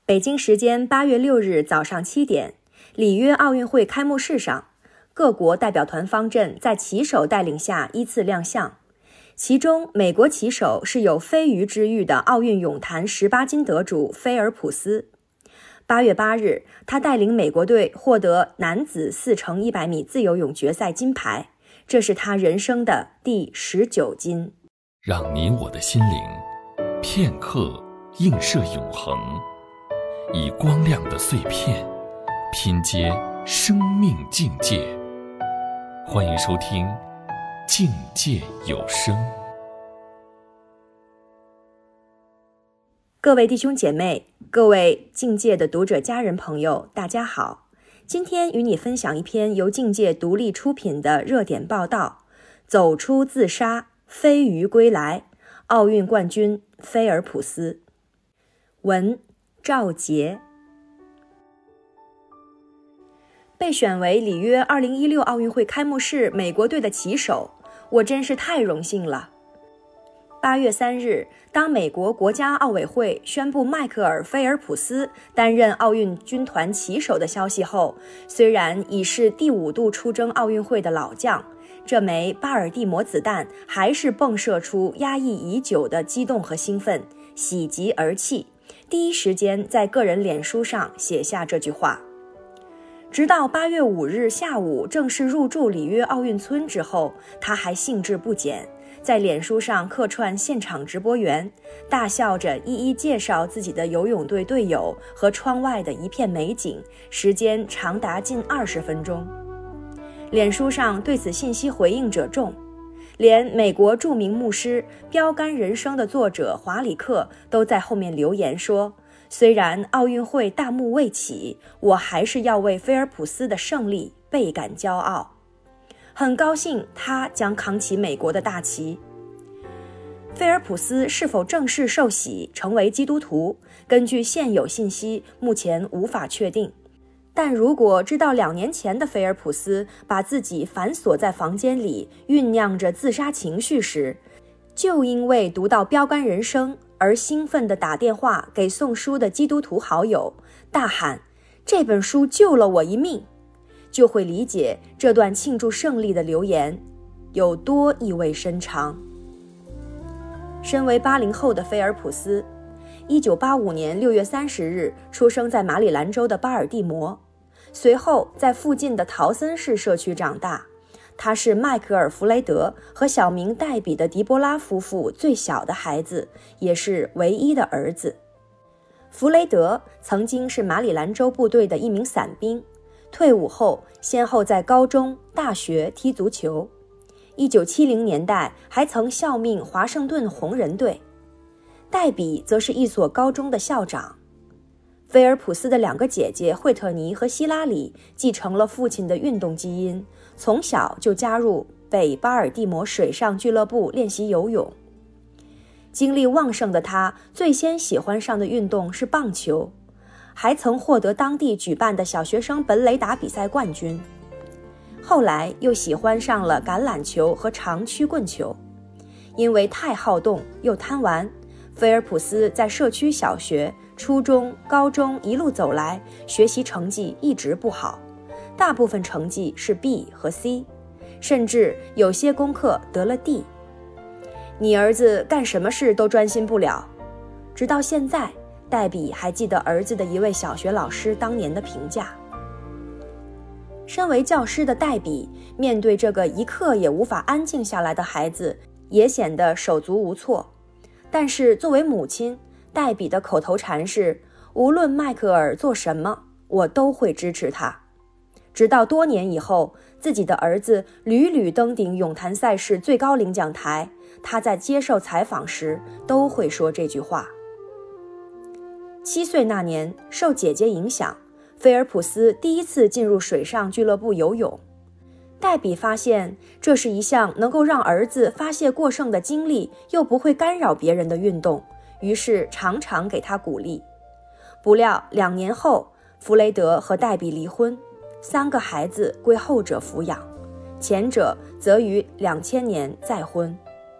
北京时间8月6日早上7点，里约奥运会开幕式上，各国代表团方阵在旗手带领下依次亮相。其中，美国旗手是有飞鱼之誉的奥运泳坛18金得主菲尔普斯。8月8日，他带领美国队获得男子4×100米自由泳决赛金牌，这是他人生的第19金。 让你我的心灵片刻映射永恒，以光亮的碎片拼接生命境界。欢迎收听境界有声。 各位弟兄姐妹，各位境界的读者家人朋友，大家好。今天与你分享一篇由境界独立出品的热点报道，走出自杀，飞鱼归来，奥运冠军菲尔普斯。文赵杰。被选为里约2016奥运会开幕式美国队的旗手，我真是太荣幸了。8月3日，当美国国家奥委会宣布迈克尔·菲尔普斯担任奥运军团旗手的消息后，虽然已是第5度出征奥运会的老将，这枚巴尔的摩子弹还是迸射出压抑已久的激动和兴奋，喜极而泣，第一时间在个人脸书上写下这句话。直到8月5日下午正式入驻里约奥运村之后，他还兴致不减，在脸书上客串现场直播员，大笑着一一介绍自己的游泳队队友和窗外的一片美景，时间长达近20分钟。脸书上对此信息回应者众，连美国著名牧师《标杆人生》的作者华里克都在后面留言说，虽然奥运会大幕未起，我还是要为菲尔普斯的胜利倍感骄傲。很高兴他将扛起美国的大旗。菲尔普斯是否正式受洗成为基督徒，根据现有信息，目前无法确定。但如果知道2年前的菲尔普斯把自己反锁在房间里，酝酿着自杀情绪时，就因为读到《标杆人生》而兴奋地打电话给送书的基督徒好友，大喊这本书救了我一命，就会理解这段庆祝胜利的留言有多意味深长。身为80后的菲尔普斯，1985年6月30日出生在马里兰州的巴尔的摩，随后在附近的陶森市社区长大。他是迈克尔·弗雷德和小名黛比的迪波拉夫妇最小的孩子，也是唯一的儿子。弗雷德曾经是马里兰州部队的一名伞兵，退伍后先后在高中、大学踢足球。1970年代还曾效命华盛顿红人队。黛比则是一所高中的校长。菲尔普斯的2个姐姐惠特尼和希拉里继承了父亲的运动基因，从小就加入北巴尔的摩水上俱乐部练习游泳。精力旺盛的他最先喜欢上的运动是棒球，还曾获得当地举办的小学生本垒打比赛冠军。后来又喜欢上了橄榄球和长曲棍球。因为太好动又贪玩，菲尔普斯在社区小学、初中、高中一路走来，学习成绩一直不好，大部分成绩是 B 和 C， 甚至有些功课得了 D。 你儿子干什么事都专心不了。直到现在，黛比还记得儿子的一位小学老师当年的评价。身为教师的黛比，面对这个一刻也无法安静下来的孩子，也显得手足无措。但是作为母亲，黛比的口头禅是，无论迈克尔做什么，我都会支持他。直到多年以后，自己的儿子屡屡登顶泳坛赛事最高领奖台，他在接受采访时都会说这句话。7岁那年，受姐姐影响，菲尔普斯第一次进入水上俱乐部游泳。黛比发现这是一项能够让儿子发泄过剩的精力，又不会干扰别人的运动，于是常常给他鼓励。不料2年后，弗雷德和黛比离婚，3个孩子归后者抚养，前者则于2000年再婚。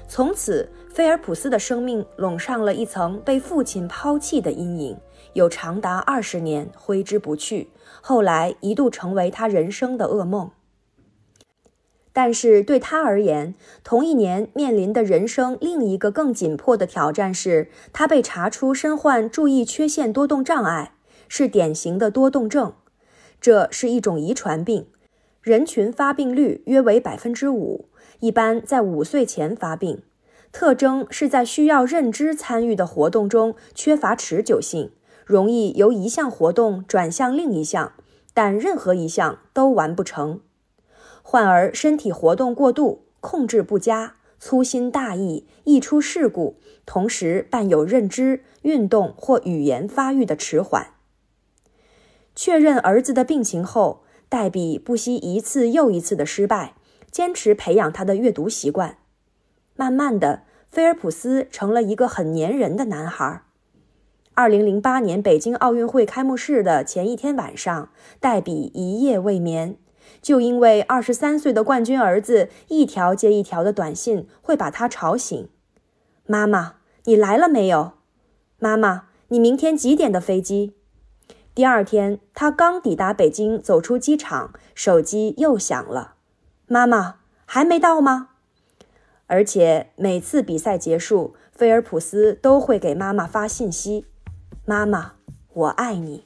从此，菲尔普斯的生命笼上了一层被父亲抛弃的阴影，有长达20年挥之不去，后来一度成为他人生的噩梦。但是对他而言，同一年面临的人生另一个更紧迫的挑战是，他被查出身患注意缺陷多动障碍，是典型的多动症。这是一种遗传病，人群发病率约为 5%， 一般在5岁前发病。特征是在需要认知参与的活动中缺乏持久性，容易由一项活动转向另一项，但任何一项都完不成。患儿身体活动过度，控制不佳，粗心大意，易出事故，同时伴有认知、运动或语言发育的迟缓。确认儿子的病情后，黛比不惜一次又一次的失败，坚持培养他的阅读习惯。慢慢的，菲尔普斯成了一个很粘人的男孩。2008年北京奥运会开幕式的前一天晚上，黛比一夜未眠，就因为23岁的冠军儿子一条接一条的短信会把他吵醒。妈妈，你来了没有？妈妈，你明天几点的飞机？第二天，他刚抵达北京，走出机场，手机又响了。妈妈，还没到吗？而且每次比赛结束，菲尔普斯都会给妈妈发信息：妈妈，我爱你。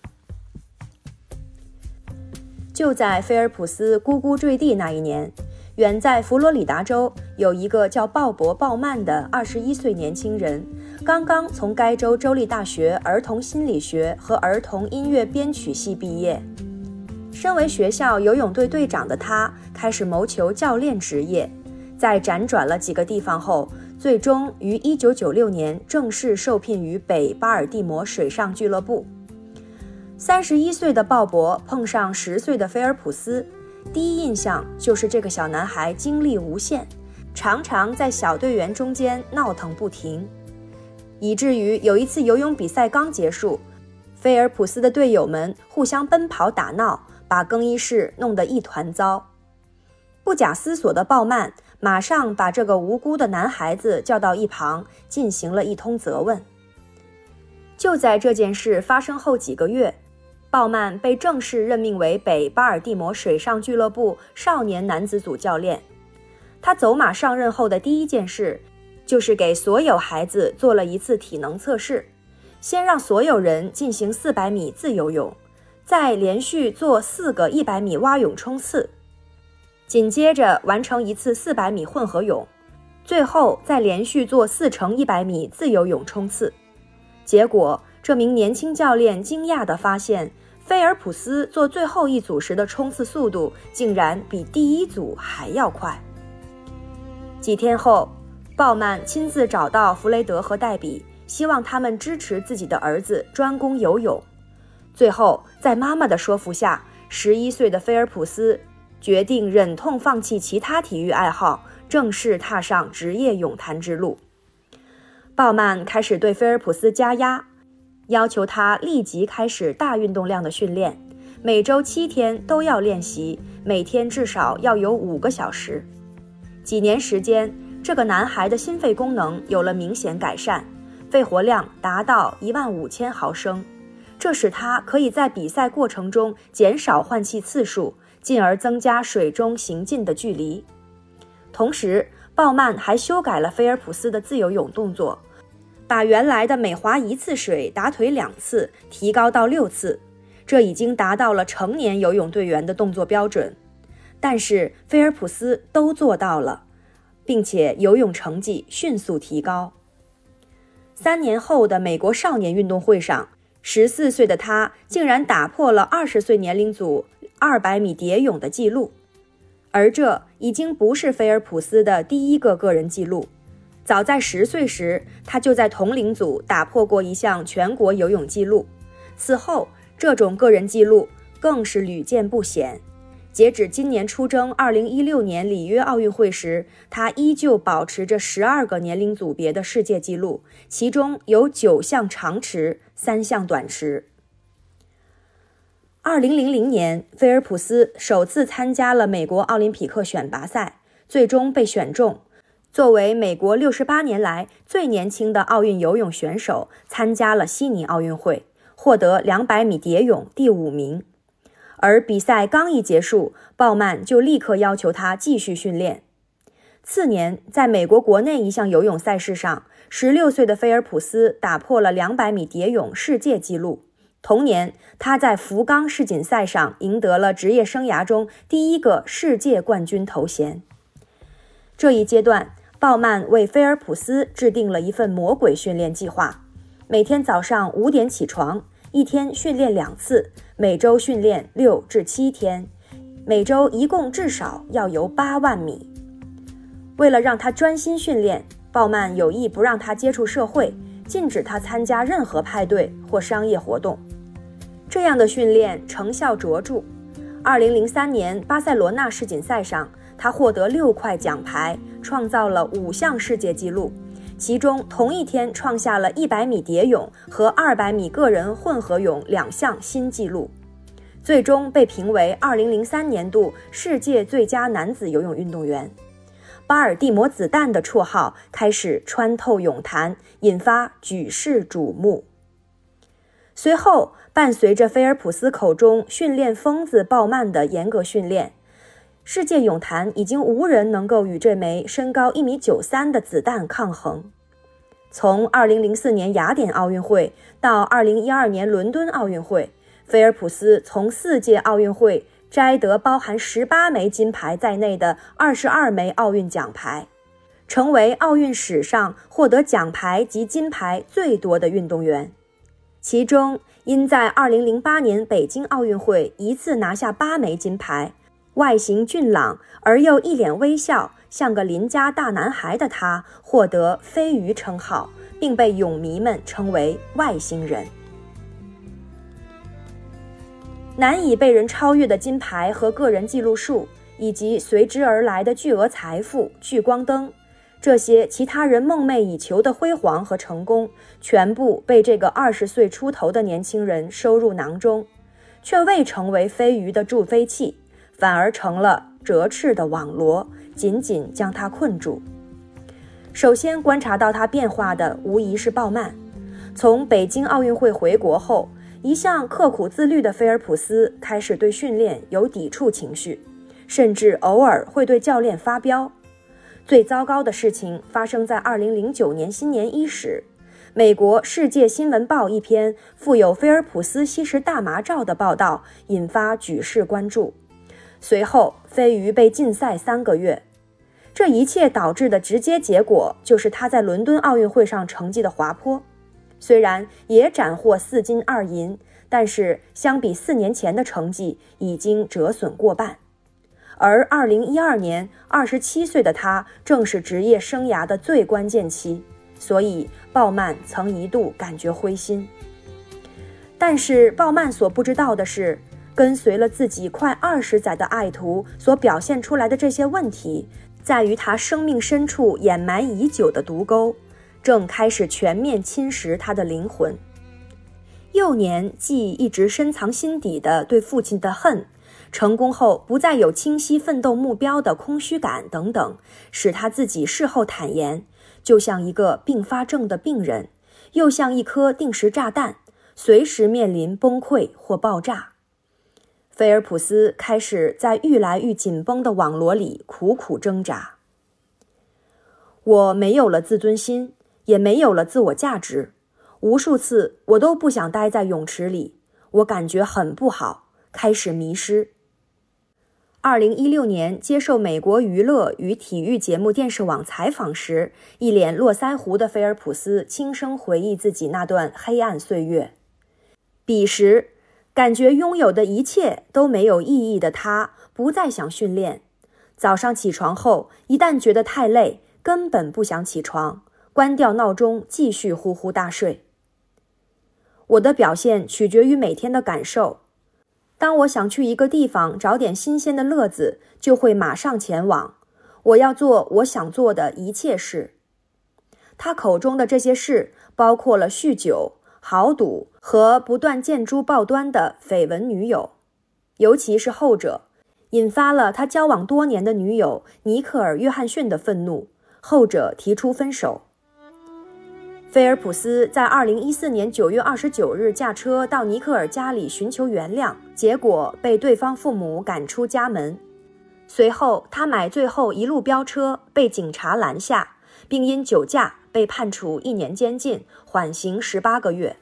就在菲尔普斯呱呱坠地那一年，远在佛罗里达州有一个叫鲍勃·鲍曼的21岁年轻人，刚刚从该州州立大学儿童心理学和儿童音乐编曲系毕业。身为学校游泳队队长的他，开始谋求教练职业。在辗转了几个地方后，最终于1996年正式受聘于北巴尔的摩水上俱乐部。31岁的鲍勃碰上10岁的菲尔普斯，第一印象就是这个小男孩精力无限，常常在小队员中间闹腾不停，以至于有一次游泳比赛刚结束，菲尔普斯的队友们互相奔跑打闹，把更衣室弄得一团糟。不假思索的鲍曼马上把这个无辜的男孩子叫到一旁，进行了一通责问。就在这件事发生后几个月，鲍曼被正式任命为北巴尔的摩水上俱乐部少年男子组教练。他走马上任后的第一件事，就是给所有孩子做了一次体能测试，先让所有人进行400米自由泳，再连续做4个100米蛙泳冲刺，紧接着完成一次400米混合泳，最后再连续做4乘100米自由泳冲刺。结果，这名年轻教练惊讶地发现，菲尔普斯做最后一组时的冲刺速度竟然比第一组还要快。几天后，鲍曼亲自找到弗雷德和黛比，希望他们支持自己的儿子专攻游泳。最后，在妈妈的说服下，11岁的菲尔普斯决定忍痛放弃其他体育爱好，正式踏上职业泳坛之路。鲍曼开始对菲尔普斯加压，要求他立即开始大运动量的训练，每周7天都要练习，每天至少要有5个小时。几年时间，这个男孩的心肺功能有了明显改善，肺活量达到15000毫升，这使他可以在比赛过程中减少换气次数，进而增加水中行进的距离。同时，鲍曼还修改了菲尔普斯的自由泳动作，把原来的每划1次水打腿2次提高到6次，这已经达到了成年游泳队员的动作标准。但是菲尔普斯都做到了，并且游泳成绩迅速提高。3年后的美国少年运动会上，14岁的他竟然打破了20岁年龄组200米蝶泳的纪录，而这已经不是菲尔普斯的第一个个人纪录。早在10岁时，他就在同龄组打破过一项全国游泳纪录。此后，这种个人纪录更是屡见不鲜。截止今年出征2016年里约奥运会时，他依旧保持着12个年龄组别的世界纪录，其中有9项长池，3项短池。2000年，菲尔普斯首次参加了美国奥林匹克选拔赛，最终被选中。 作为美国68年来最年轻的奥运游泳选手，参加了悉尼奥运会，获得200米蝶泳第5名。而比赛刚一结束，鲍曼就立刻要求他继续训练。次年，在美国国内一项游泳赛事上，16岁的菲尔普斯打破了200米蝶泳世界纪录。同年，他在福冈世锦赛上赢得了职业生涯中第1个世界冠军头衔。这一阶段，鲍曼为菲尔普斯制定了一份魔鬼训练计划，每天早上5点起床，一天训练2次，每周训练6至7天，每周一共至少要游8万米。为了让他专心训练，鲍曼有意不让他接触社会，禁止他参加任何派对或商业活动。这样的训练成效卓著。2003年巴塞罗那世锦赛上，他获得6块奖牌，创造了5项世界纪录，其中同一天创下了100米蝶泳和200米个人混合泳2项新纪录，最终被评为2003年度世界最佳男子游泳运动员。巴尔的摩子弹的绰号开始穿透泳坛，引发举世瞩目。随后，伴随着菲尔普斯口中训练疯子鲍曼的严格训练，世界泳坛已经无人能够与这枚身高1.93米的子弹抗衡。从2004年雅典奥运会到2012年伦敦奥运会，菲尔普斯从4届奥运会摘得包含18枚金牌在内的22枚奥运奖牌，成为奥运史上获得奖牌及金牌最多的运动员。其中，因在2008年北京奥运会一次拿下8枚金牌，外形俊朗而又一脸微笑，像个邻家大男孩的他，获得飞鱼称号，并被泳迷们称为外星人。难以被人超越的金牌和个人纪录数，以及随之而来的巨额财富、聚光灯，这些其他人梦寐以求的辉煌和成功，全部被这个20岁出头的年轻人收入囊中，却未成为飞鱼的助飞器，反而成了折翅的网罗，紧紧将他困住。首先观察到他变化的无疑是鲍曼。从北京奥运会回国后，一向刻苦自律的菲尔普斯开始对训练有抵触情绪，甚至偶尔会对教练发飙。最糟糕的事情发生在2009年新年伊始，美国《世界新闻报》一篇附有菲尔普斯吸食大麻照的报道引发举世关注。随后，飞鱼被禁赛3个月。这一切导致的直接结果就是他在伦敦奥运会上成绩的滑坡。虽然也斩获4金2银，但是相比4年前的成绩已经折损过半。而2012年27岁的他正是职业生涯的最关键期，所以鲍曼曾一度感觉灰心。但是鲍曼所不知道的是，跟随了自己快20载的爱徒所表现出来的这些问题，在于他生命深处掩埋已久的毒钩，正开始全面侵蚀他的灵魂。幼年既一直深藏心底的对父亲的恨，成功后不再有清晰奋斗目标的空虚感等等，使他自己事后坦言，就像一个并发症的病人，又像一颗定时炸弹，随时面临崩溃或爆炸。菲尔普斯开始在愈来愈紧绷的网罗里苦苦挣扎。我没有了自尊心，也没有了自我价值，无数次我都不想待在泳池里，我感觉很不好，开始迷失。2016年接受美国娱乐与体育节目电视网采访时，一脸络腮胡的菲尔普斯轻声回忆自己那段黑暗岁月。彼时，感觉拥有的一切都没有意义的他，不再想训练。早上起床后，一旦觉得太累，根本不想起床，关掉闹钟，继续呼呼大睡。我的表现取决于每天的感受。当我想去一个地方找点新鲜的乐子，就会马上前往。我要做我想做的一切事。他口中的这些事包括了酗酒、豪赌和不断见诸报端的绯闻女友，尤其是后者，引发了他交往多年的女友尼克尔·约翰逊的愤怒， 后者提出分手。菲尔普斯在2014年9月29日驾车到尼克尔家里寻求原谅，结果被对方父母赶出家门。随后他买醉后一路飙车，被警察拦下，并因酒驾被判处1年监禁，缓刑18个月。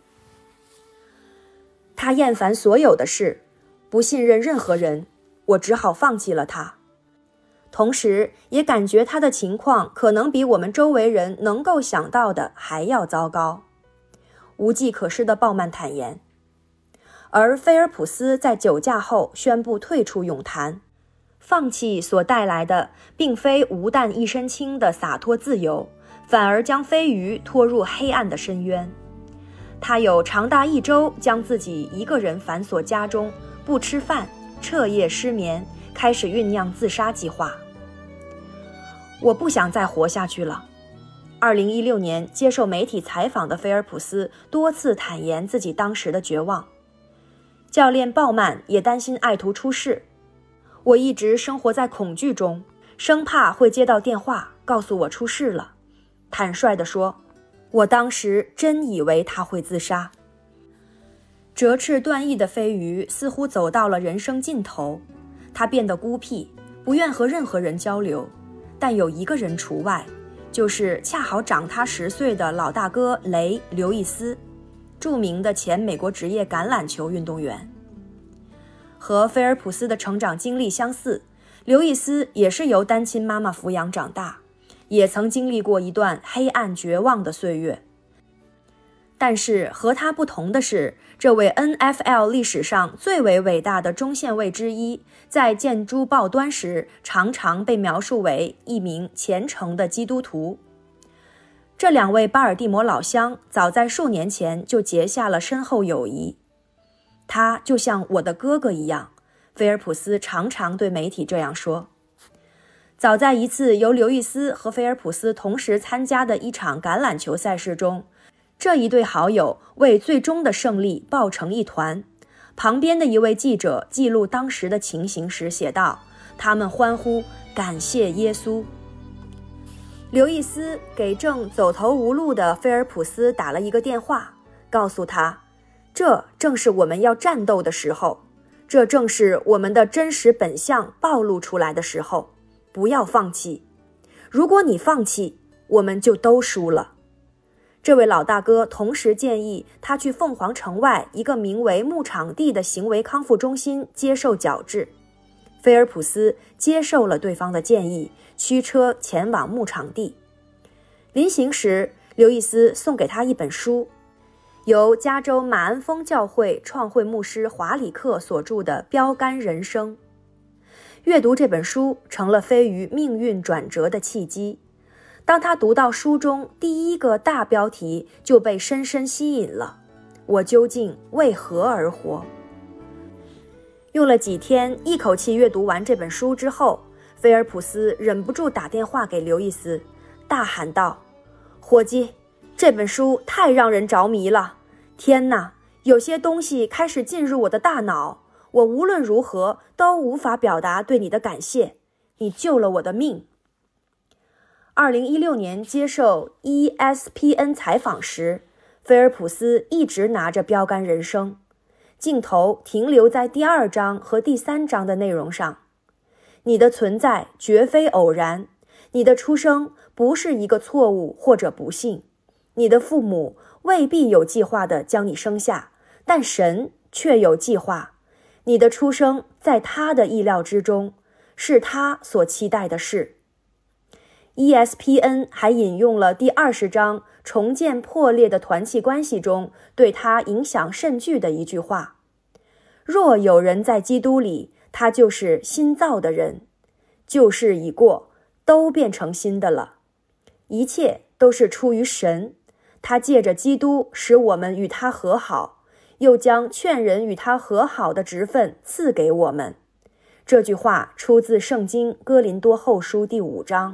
他厌烦所有的事，不信任任何人，我只好放弃了他。同时也感觉他的情况可能比我们周围人能够想到的还要糟糕。无计可施的鲍曼坦言。而菲尔普斯在酒驾后宣布退出泳坛，放弃所带来的并非无啖一身轻的洒脱自由，反而将飞鱼拖入黑暗的深渊。他有长达1周将自己一个人反锁家中，不吃饭，彻夜失眠，开始酝酿自杀计划。我不想再活下去了。2016年接受媒体采访的菲尔普斯多次坦言自己当时的绝望。教练鲍曼也担心爱徒出事。我一直生活在恐惧中，生怕会接到电话告诉我出事了。坦率地说，我当时真以为他会自杀。折翅断翼的飞鱼似乎走到了人生尽头，他变得孤僻，不愿和任何人交流，但有一个人除外，就是恰好长他10岁的老大哥刘易斯，著名的前美国职业橄榄球运动员。和菲尔普斯的成长经历相似，刘易斯也是由单亲妈妈抚养长大，也曾经历过一段黑暗绝望的岁月。但是和他不同的是，这位 NFL 历史上最为伟大的中线卫之一，在见诸报端时常常被描述为一名虔诚的基督徒。这2位巴尔的摩老乡早在数年前就结下了深厚友谊。他就像我的哥哥一样，菲尔普斯常常对媒体这样说。早在一次由刘易斯和菲尔普斯同时参加的一场橄榄球赛事中，这一对好友为最终的胜利抱成一团。旁边的一位记者记录当时的情形时写道，他们欢呼感谢耶稣。刘易斯给正走投无路的菲尔普斯打了一个电话，告诉他，这正是我们要战斗的时候，这正是我们的真实本相暴露出来的时候，不要放弃。如果你放弃，我们就都输了。这位老大哥同时建议他去凤凰城外一个名为牧场地的行为康复中心接受矫治。菲尔普斯接受了对方的建议，驱车前往牧场地。临行时，刘易斯送给他一本书，由加州马恩峰教会创会牧师华里克所著的《标杆人生》。阅读这本书成了飞鱼命运转折的契机。当他读到书中第一个大标题，就被深深吸引了：我究竟为何而活？用了几天一口气阅读完这本书之后，菲尔普斯忍不住打电话给刘易斯，大喊道：伙计，这本书太让人着迷了！天哪，有些东西开始进入我的大脑，我无论如何都无法表达对你的感谢，你救了我的命。2016年接受 ESPN 采访时，菲尔普斯一直拿着标杆人生，镜头停留在第2章和第3章的内容上。你的存在绝非偶然，你的出生不是一个错误或者不幸，你的父母未必有计划地将你生下，但神却有计划。你的出生在他的意料之中，是他所期待的事。ESPN 还引用了第20章重建破裂的团契关系中对他影响甚巨的一句话：若有人在基督里，他就是新造的人，旧事已过，都变成新的了。一切都是出于神，他借着基督使我们与他和好，又将劝人与他和好的职分赐给我们。这句话出自圣经哥林多后书第5章。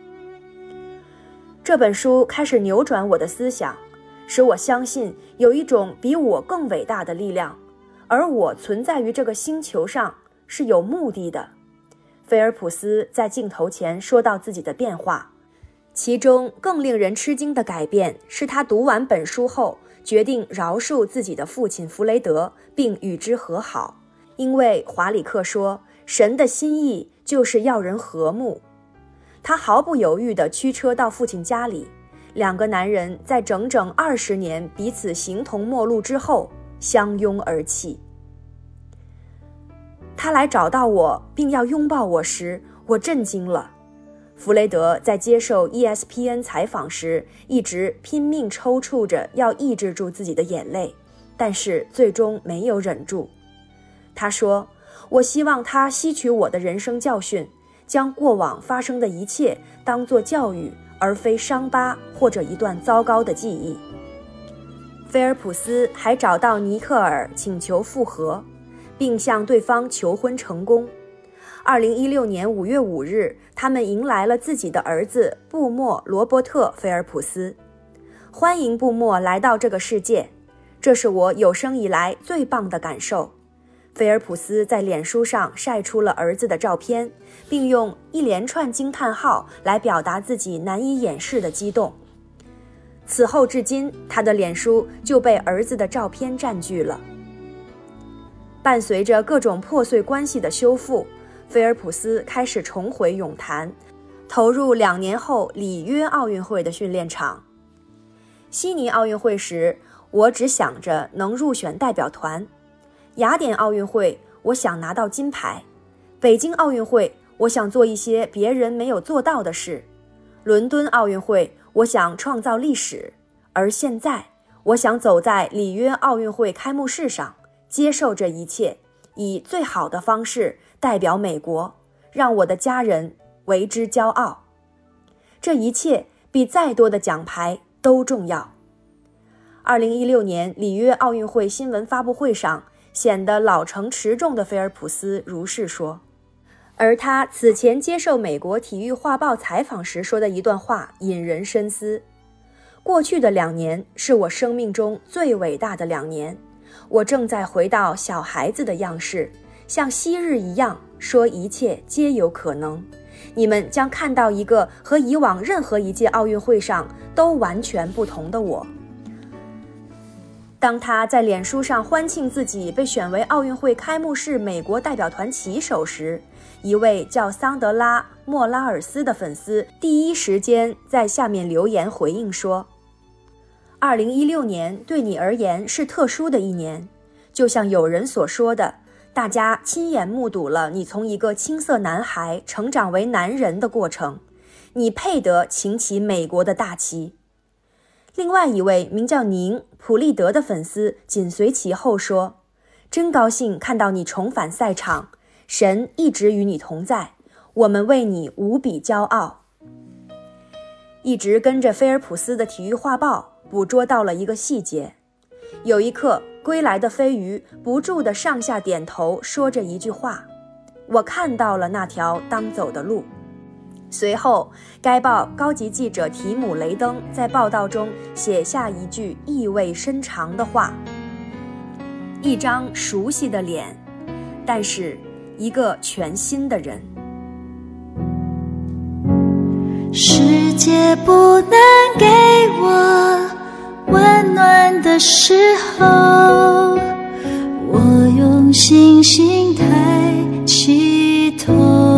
这本书开始扭转我的思想，使我相信有一种比我更伟大的力量，而我存在于这个星球上是有目的的。菲尔普斯在镜头前说到自己的变化， 其中更令人吃惊的改变是他读完本书后，决定饶恕自己的父亲弗雷德，并与之和好，因为华里克说，神的心意就是要人和睦。他毫不犹豫地驱车到父亲家里，两个男人在整整20年彼此形同陌路之后相拥而泣。他来找到我并要拥抱我时，我震惊了。弗雷德在接受 ESPN 采访时一直拼命抽搐着要抑制住自己的眼泪，但是最终没有忍住。他说，我希望他吸取我的人生教训，将过往发生的一切当作教育，而非伤疤或者一段糟糕的记忆。菲尔普斯还找到尼克尔请求复合，并向对方求婚成功。2016年5月5日，他们迎来了自己的儿子布莫·罗伯特·菲尔普斯。欢迎布莫来到这个世界，这是我有生以来最棒的感受。菲尔普斯在脸书上晒出了儿子的照片，并用一连串惊叹号来表达自己难以掩饰的激动。此后至今，他的脸书就被儿子的照片占据了。伴随着各种破碎关系的修复，菲尔普斯开始重回泳坛，投入2年后里约奥运会的训练场。悉尼奥运会时，我只想着能入选代表团；雅典奥运会，我想拿到金牌；北京奥运会，我想做一些别人没有做到的事；伦敦奥运会，我想创造历史；而现在，我想走在里约奥运会开幕式上，接受这一切，以最好的方式代表美国，让我的家人为之骄傲。这一切比再多的奖牌都重要。2016年里约奥运会新闻发布会上，显得老成持重的菲尔普斯如是说。而他此前接受美国体育画报采访时说的一段话引人深思：过去的2年是我生命中最伟大的2年，我正在回到小孩子的样式，像昔日一样说一切皆有可能。你们将看到一个和以往任何一届奥运会上都完全不同的我。当他在脸书上欢庆自己被选为奥运会开幕式美国代表团旗手时，一位叫桑德拉·莫拉尔斯的粉丝第一时间在下面留言回应说：2016年对你而言是特殊的一年，就像有人所说的，大家亲眼目睹了你从一个青涩男孩成长为男人的过程，你配得擎起美国的大旗。另外一位名叫宁·普利德的粉丝紧随其后说：真高兴看到你重返赛场，神一直与你同在，我们为你无比骄傲。一直跟着菲尔普斯的体育画报捕捉到了一个细节，有一刻归来的飞鱼不住地上下点头，说着一句话：我看到了那条当走的路。随后，该报高级记者提姆·雷登在报道中写下一句意味深长的话：一张熟悉的脸，但是一个全新的人。 世界不能给我温暖的时候，我用星星抬起头，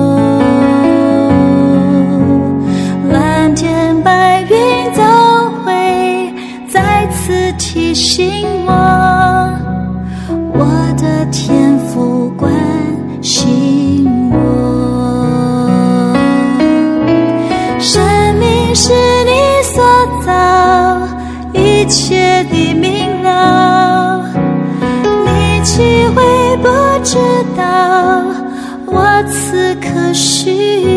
蓝天白云都会再次提醒我，我的天父关心我。生命是你所造，一切的明了，你岂会不知道我此刻需